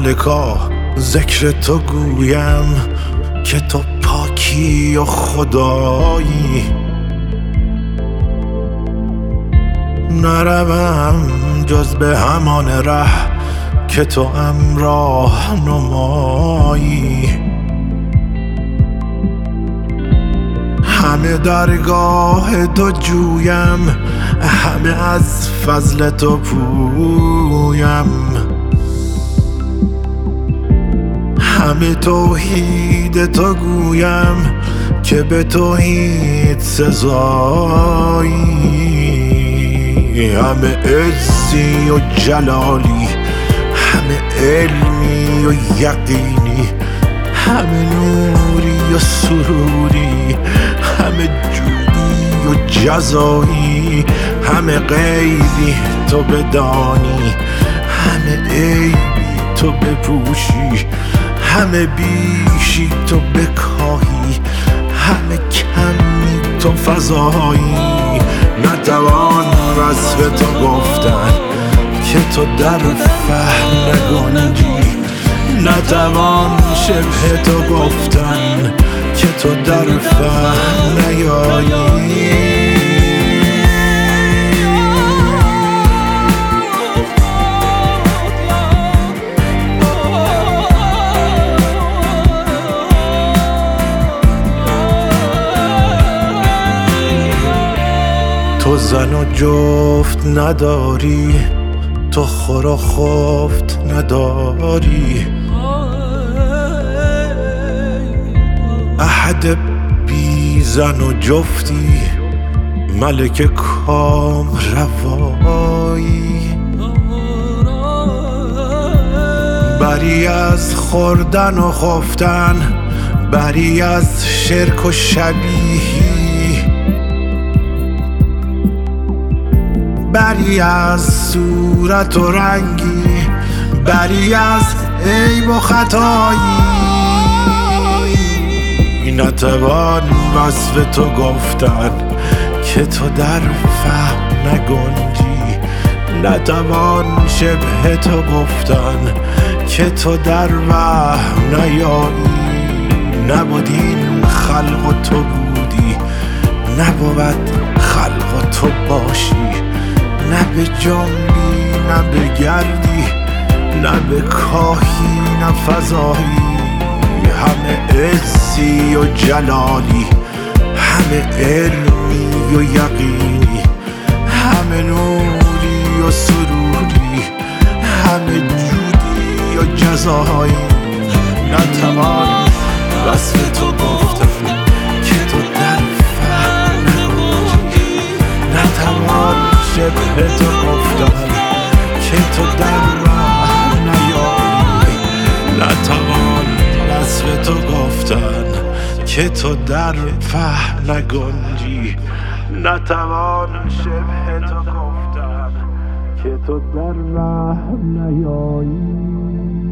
ملکا ذکر تو گویم که تو پاکی و خدایی. نروم جز به همان ره که تو راه نمایی. همه درگاه تو جویم، همه از فضل تو پویم، همه توحید تو گویم که به توحید سزایی. همه عزی و جلالی، همه علمی و یقینی، همه نوری و سروری، همه جودی و جزایی. همه غیبی تو بدانی، همه عیبی تو بپوشی، همه بیشی تو بکاهی، همه کمی تو فضایی. نتوان وصف تو گفتن که تو در فهم نگنجی، نتوان شبه تو گفتن که تو در فهم نیایی. تو زن و جفت نداری، تو خور و خفت نداری، احد بی زن و جفتی، ملک کام روایی. بری از خوردن و خفتن، بری از شرک و شبیهی، بری از صورت و رنگی، بری از عیب و خطایی. نتوان وصف تو گفتن که تو در فهم نگنجی، نتوان شبه تو گفتن که تو در وهم نیایی. نبود این خلق و تو بودی، نبود خلق و تو باشی، نه به جنبی نه به گردی، نه به کاهی نه فضایی. همه عزی و جلالی، همه علمی و یقینی، همه نوری و سروری، همه جودی و جزایی. نتوان وصف تو گفتن که تو در فهم نگنجی، نتوان شبه تو گفتن که تو در راه نیایی. نتوان وصف تو گفتن که تو در فهم نگنجی، نتوان شبه تو گفتن که تو در راه نیایی.